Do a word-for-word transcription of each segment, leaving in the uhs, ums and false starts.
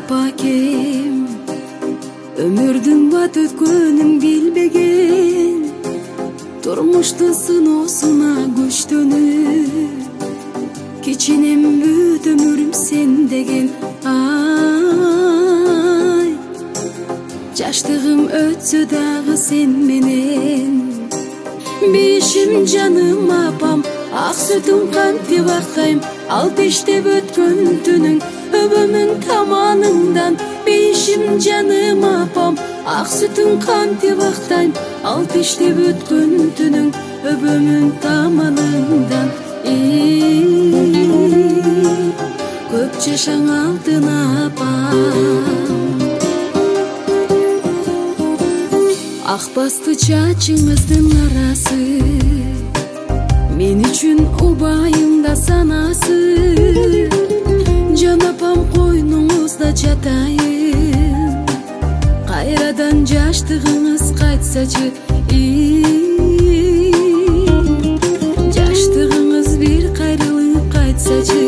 пакем, өмүрдүн бат өткөнүн билбеген, турмуштун сыноосуна көчтөнүп, кичинем бүт өмүрүм сен деген. Ай, жаштыгым өтсө дагы сен менен, бешим жаным апам, ак сүтүм кантип актайм, ал пештеп өткөн түнүң өбөмүн таманыңдан. Бешим жаным апам, ак сүтүм кантип актайм, ал пештеп өткөн түнүң өбөмүн таманыңдан. Көп жашаң алтын апам, ак басты чачыңыздын арасы, мен үчүн убайымда санасы. Жан апам койнуңузда жатайын, кайрадан жаштыгыңыз кайтсачы. Жаштыгыңыз бир кайрылып кайтсачы.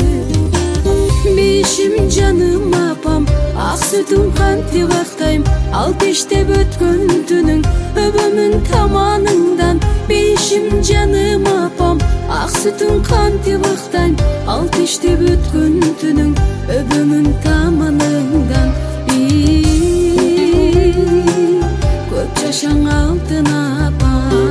Бешим жаным апам, ак сүтүм кантип актайм, ал пештеп өткөн түнүң өбөмүн таманыңдан. Бешим жаным апам, ак сүтүм кантип актайм, ал пештеп өткөн түнүң өбөмүн таманыңдан. Көп жашаң алтын апам.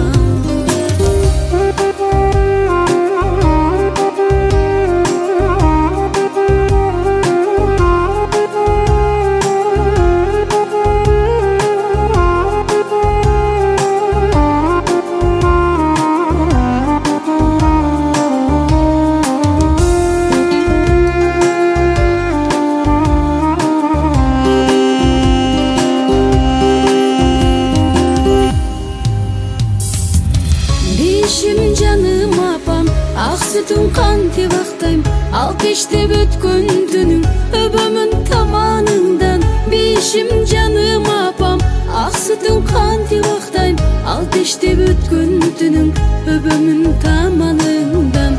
Бешим жаным апам, ак сүтүм кантип актайм, ал пештеп өткөн түнүң өбөмүн таманыңдан. Бешим жаным апам, ак сүтүм кантип актайм, ал пештеп өткөн түнүң өбөмүн таманыңдан.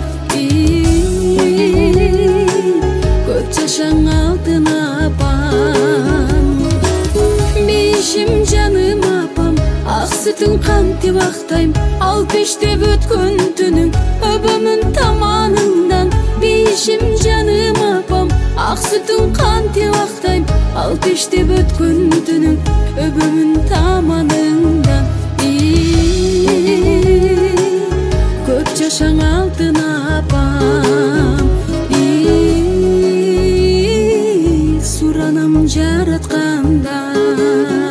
Көп жашаң алтын апам. Бешим жаным апам, ак сүтүм кантип актайм, ал пештеп өткөн түнүң өбөмүн таманыңдан. Бешим жаным апам, ак сүтүм кантип актайм, ал пештеп өткөн түнүң өбөмүн таманыңдан. Көп жашаң алтын апам. Суранам жараткандан.